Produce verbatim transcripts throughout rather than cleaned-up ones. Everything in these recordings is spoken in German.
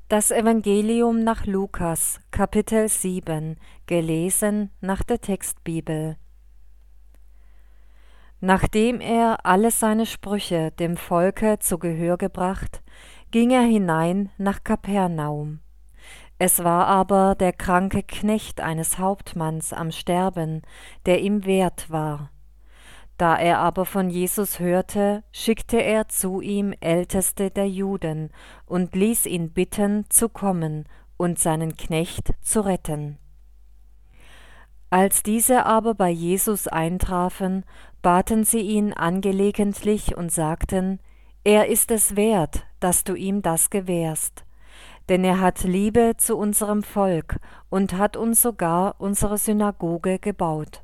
Das Evangelium nach Lukas, Kapitel sieben, gelesen nach der Textbibel. Nachdem er alle seine Sprüche dem Volke zu Gehör gebracht, ging er hinein nach Kapernaum. Es war aber der kranke Knecht eines Hauptmanns am Sterben, der ihm wert war. Da er aber von Jesus hörte, schickte er zu ihm Älteste der Juden und ließ ihn bitten, zu kommen und seinen Knecht zu retten. Als diese aber bei Jesus eintrafen, baten sie ihn angelegentlich und sagten: Er ist es wert, dass du ihm das gewährst, denn er hat Liebe zu unserem Volk und hat uns sogar unsere Synagoge gebaut.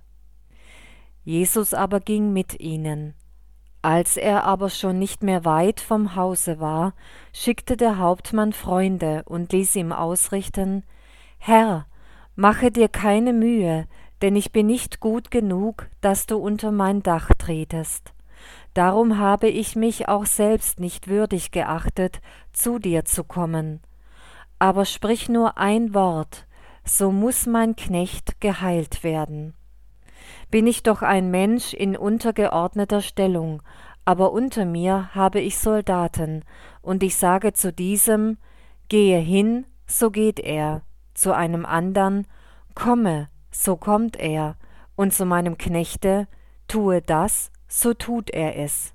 Jesus aber ging mit ihnen. Als er aber schon nicht mehr weit vom Hause war, schickte der Hauptmann Freunde und ließ ihm ausrichten: Herr, mache dir keine Mühe, denn ich bin nicht gut genug, dass du unter mein Dach tretest. Darum habe ich mich auch selbst nicht würdig geachtet, zu dir zu kommen. Aber sprich nur ein Wort, so muß mein Knecht geheilt werden. Bin ich doch ein Mensch in untergeordneter Stellung, aber unter mir habe ich Soldaten, und ich sage zu diesem: Gehe hin, so geht er, zu einem andern: Komme, so kommt er, und zu meinem Knechte: Tue das, so tut er es.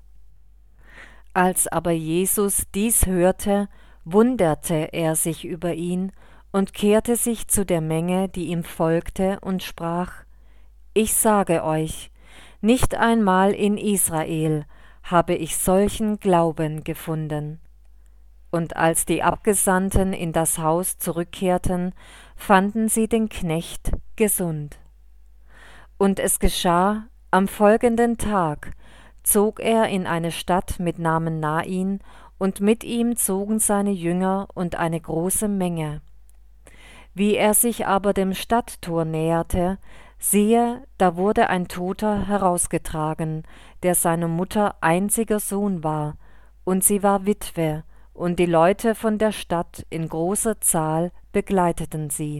Als aber Jesus dies hörte, wunderte er sich über ihn und kehrte sich zu der Menge, die ihm folgte, und sprach: Ich sage euch, nicht einmal in Israel habe ich solchen Glauben gefunden. Und als die Abgesandten in das Haus zurückkehrten, fanden sie den Knecht gesund. Und es geschah, am folgenden Tag zog er in eine Stadt mit Namen Nain, und mit ihm zogen seine Jünger und eine große Menge. Wie er sich aber dem Stadttor näherte, siehe, da wurde ein Toter herausgetragen, der seiner Mutter einziger Sohn war, und sie war Witwe, und die Leute von der Stadt in großer Zahl begleiteten sie.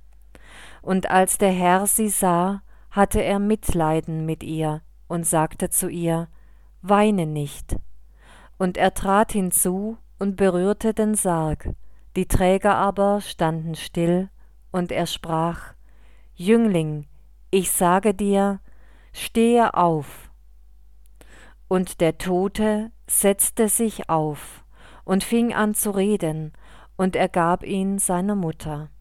Und als der Herr sie sah, hatte er Mitleiden mit ihr und sagte zu ihr: Weine nicht. Und er trat hinzu und berührte den Sarg, die Träger aber standen still, und er sprach: Jüngling, ich sage dir, stehe auf. Und der Tote setzte sich auf und fing an zu reden, und er gab ihn seiner Mutter.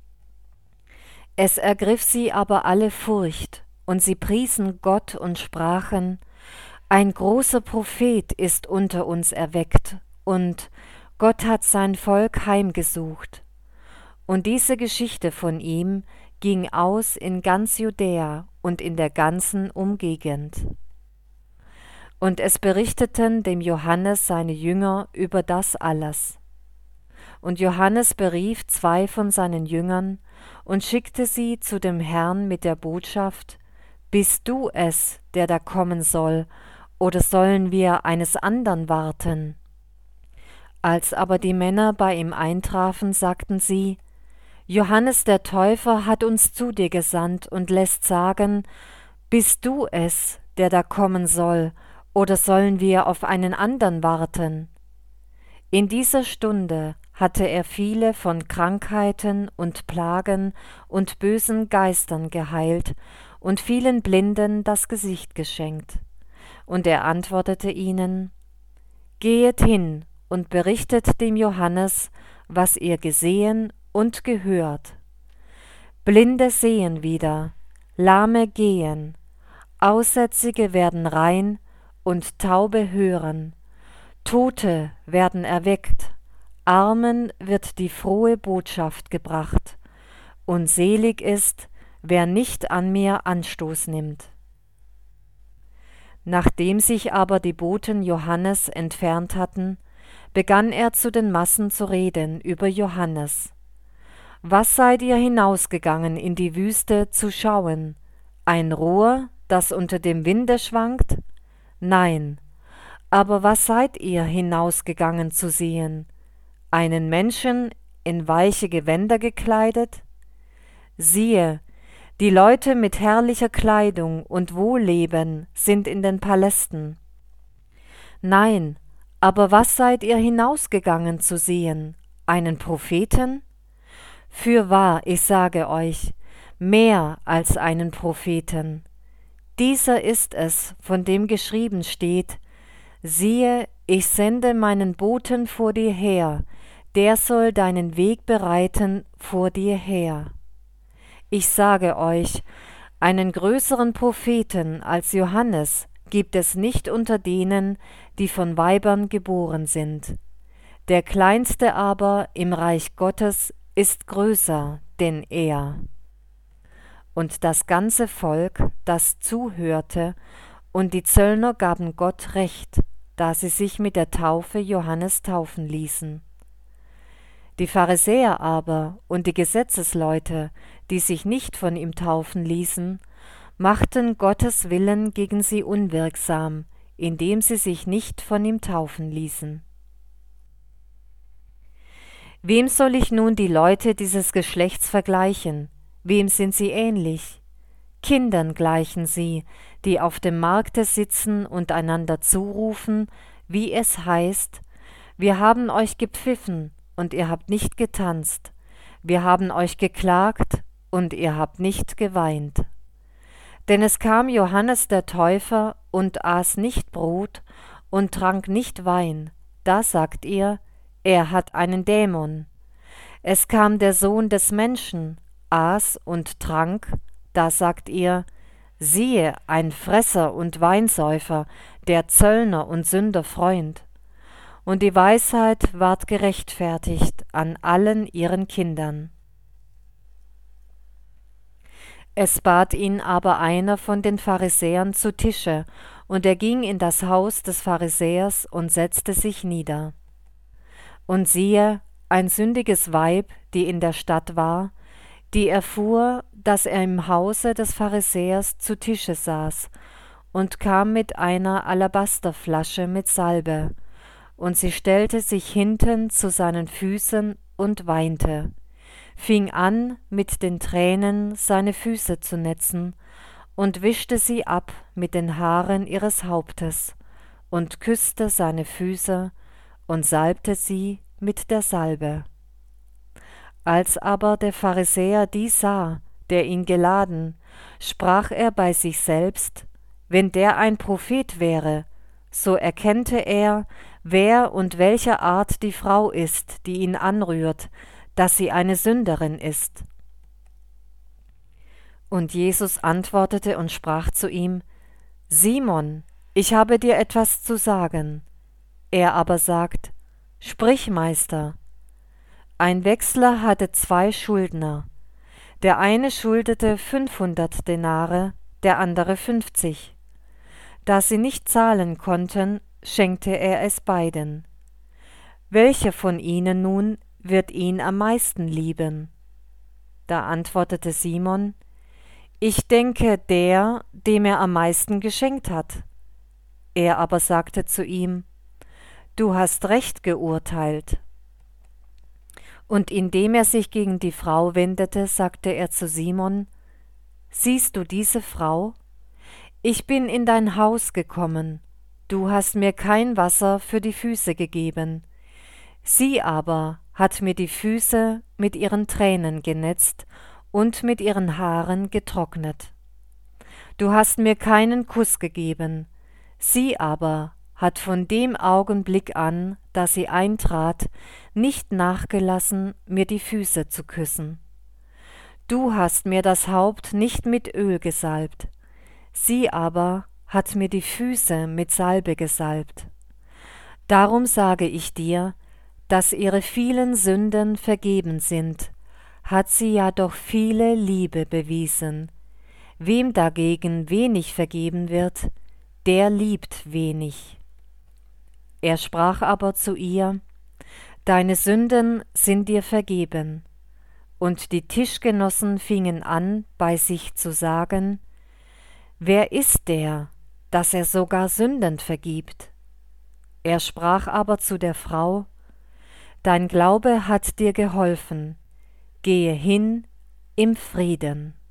Es ergriff sie aber alle Furcht, und sie priesen Gott und sprachen: Ein großer Prophet ist unter uns erweckt, und Gott hat sein Volk heimgesucht. Und diese Geschichte von ihm ging aus in ganz Judäa und in der ganzen Umgegend. Und es berichteten dem Johannes seine Jünger über das alles. Und Johannes berief zwei von seinen Jüngern und schickte sie zu dem Herrn mit der Botschaft: Bist du es, der da kommen soll, oder sollen wir eines andern warten? Als aber die Männer bei ihm eintrafen, sagten sie: Johannes der Täufer hat uns zu dir gesandt und lässt sagen: Bist du es, der da kommen soll, oder sollen wir auf einen andern warten? In dieser Stunde hatte er viele von Krankheiten und Plagen und bösen Geistern geheilt und vielen Blinden das Gesicht geschenkt. Und er antwortete ihnen: Gehet hin und berichtet dem Johannes, was ihr gesehen und gehört. Blinde sehen wieder, Lahme gehen, Aussätzige werden rein und Taube hören, Tote werden erweckt, Armen wird die frohe Botschaft gebracht, und selig ist, wer nicht an mir Anstoß nimmt. Nachdem sich aber die Boten Johannes entfernt hatten, begann er zu den Massen zu reden über Johannes. Was seid ihr hinausgegangen in die Wüste zu schauen? Ein Rohr, das unter dem Winde schwankt? Nein. Aber was seid ihr hinausgegangen zu sehen? Einen Menschen in weiche Gewänder gekleidet? Siehe, die Leute mit herrlicher Kleidung und Wohlleben sind in den Palästen. Nein, aber was seid ihr hinausgegangen zu sehen? Einen Propheten? Fürwahr, ich sage euch, mehr als einen Propheten. Dieser ist es, von dem geschrieben steht: Siehe, ich sende meinen Boten vor dir her, der soll deinen Weg bereiten vor dir her. Ich sage euch, einen größeren Propheten als Johannes gibt es nicht unter denen, die von Weibern geboren sind. Der Kleinste aber im Reich Gottes ist größer denn er. Und das ganze Volk, das zuhörte, und die Zöllner gaben Gott Recht, da sie sich mit der Taufe Johannes taufen ließen. Die Pharisäer aber und die Gesetzesleute, die sich nicht von ihm taufen ließen, machten Gottes Willen gegen sie unwirksam, indem sie sich nicht von ihm taufen ließen. Wem soll ich nun die Leute dieses Geschlechts vergleichen? Wem sind sie ähnlich? Kindern gleichen sie, die auf dem Markte sitzen und einander zurufen, wie es heißt: Wir haben euch gepfiffen, und ihr habt nicht getanzt. Wir haben euch geklagt, und ihr habt nicht geweint. Denn es kam Johannes der Täufer und aß nicht Brot und trank nicht Wein. Da sagt ihr, er hat einen Dämon. Es kam der Sohn des Menschen, aß und trank. Da sagt ihr, siehe, ein Fresser und Weinsäufer, der Zöllner und Sünder Freund. Und die Weisheit ward gerechtfertigt an allen ihren Kindern. Es bat ihn aber einer von den Pharisäern zu Tische, und er ging in das Haus des Pharisäers und setzte sich nieder. Und siehe, ein sündiges Weib, die in der Stadt war, die erfuhr, dass er im Hause des Pharisäers zu Tische saß, und kam mit einer Alabasterflasche mit Salbe, und sie stellte sich hinten zu seinen Füßen und weinte, fing an, mit den Tränen seine Füße zu netzen, und wischte sie ab mit den Haaren ihres Hauptes, und küsste seine Füße und salbte sie mit der Salbe. Als aber der Pharisäer dies sah, der ihn geladen, sprach er bei sich selbst: Wenn der ein Prophet wäre, so erkennte er, wer und welcher Art die Frau ist, die ihn anrührt, dass sie eine Sünderin ist. Und Jesus antwortete und sprach zu ihm: Simon, ich habe dir etwas zu sagen. Er aber sagt: Sprich, Meister. Ein Wechsler hatte zwei Schuldner. Der eine schuldete fünfhundert Denare, der andere fünfzig. Da sie nicht zahlen konnten, schenkte er es beiden. Welcher von ihnen nun wird ihn am meisten lieben? Da antwortete Simon: Ich denke, der, dem er am meisten geschenkt hat. Er aber sagte zu ihm: Du hast recht geurteilt. Und indem er sich gegen die Frau wendete, sagte er zu Simon: Siehst du diese Frau? Ich bin in dein Haus gekommen, du hast mir kein Wasser für die Füße gegeben. Sie aber hat mir die Füße mit ihren Tränen genetzt und mit ihren Haaren getrocknet. Du hast mir keinen Kuss gegeben, sie aber hat von dem Augenblick an, da sie eintrat, nicht nachgelassen, mir die Füße zu küssen. Du hast mir das Haupt nicht mit Öl gesalbt, sie aber hat mir die Füße mit Salbe gesalbt. Darum sage ich dir, dass ihre vielen Sünden vergeben sind, hat sie ja doch viele Liebe bewiesen. Wem dagegen wenig vergeben wird, der liebt wenig. Er sprach aber zu ihr: Deine Sünden sind dir vergeben. Und die Tischgenossen fingen an, bei sich zu sagen: Wer ist der, dass er sogar Sünden vergibt? Er sprach aber zu der Frau: Dein Glaube hat dir geholfen. Gehe hin im Frieden.